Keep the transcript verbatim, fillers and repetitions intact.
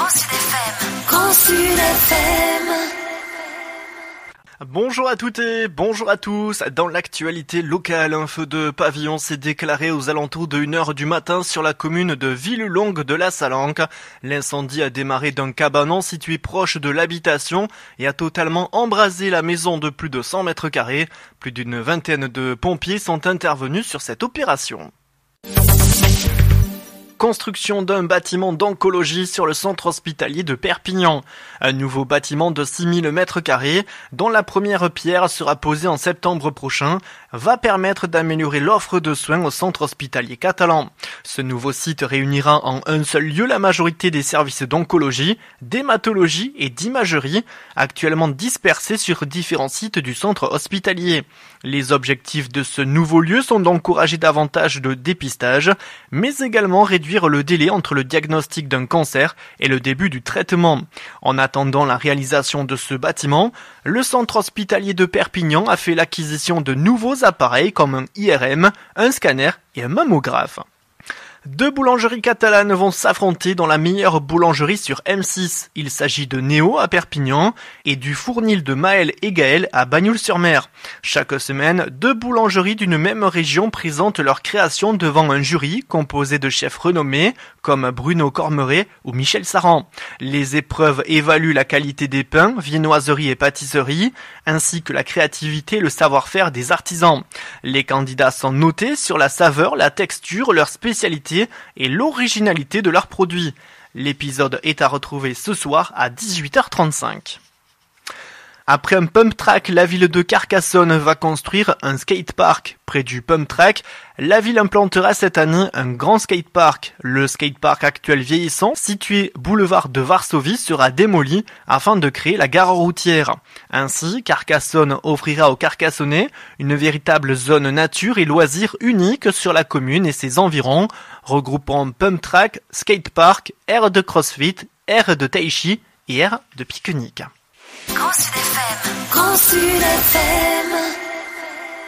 Sud F M. Grand Sud F M. Bonjour à toutes et bonjour à tous. Dans l'actualité locale, un feu de pavillon s'est déclaré aux alentours de une heure du matin sur la commune de Villelongue de la Salanque. L'incendie a démarré d'un cabanon situé proche de l'habitation et a totalement embrasé la maison de plus de cent mètres carrés. Plus d'une vingtaine de pompiers sont intervenus sur cette opération. Construction d'un bâtiment d'oncologie sur le centre hospitalier de Perpignan. Un nouveau bâtiment de six mille mètres carrés, dont la première pierre sera posée en septembre prochain, va permettre d'améliorer l'offre de soins au centre hospitalier catalan. Ce nouveau site réunira en un seul lieu la majorité des services d'oncologie, d'hématologie et d'imagerie, actuellement dispersés sur différents sites du centre hospitalier. Les objectifs de ce nouveau lieu sont d'encourager davantage de dépistage, mais également réduire le délai entre le diagnostic d'un cancer et le début du traitement. En attendant la réalisation de ce bâtiment, le centre hospitalier de Perpignan a fait l'acquisition de nouveaux appareils comme un I R M, un scanner et un mammographe. Deux boulangeries catalanes vont s'affronter dans la meilleure boulangerie sur M six. Il s'agit de Néo à Perpignan et du Fournil de Maël et Gaël à Bagnoul-sur-Mer. Chaque semaine, deux boulangeries d'une même région présentent leur création devant un jury composé de chefs renommés comme Bruno Cormeret ou Michel Saran. Les épreuves évaluent la qualité des pains, viennoiseries et pâtisseries, ainsi que la créativité et le savoir-faire des artisans. Les candidats sont notés sur la saveur, la texture, leur spécialité et l'originalité de leurs produits. L'épisode est à retrouver ce soir à dix-huit heures trente-cinq. Après un pump track, la ville de Carcassonne va construire un skatepark. Près du pump track, la ville implantera cette année un grand skatepark. Le skatepark actuel vieillissant, situé boulevard de Varsovie, sera démoli afin de créer la gare routière. Ainsi, Carcassonne offrira aux Carcassonnais une véritable zone nature et loisirs unique sur la commune et ses environs, regroupant pump track, skatepark, aire de crossfit, aire de tai chi et aire de pique-nique. Grand Sud F M. Grand Sud F M.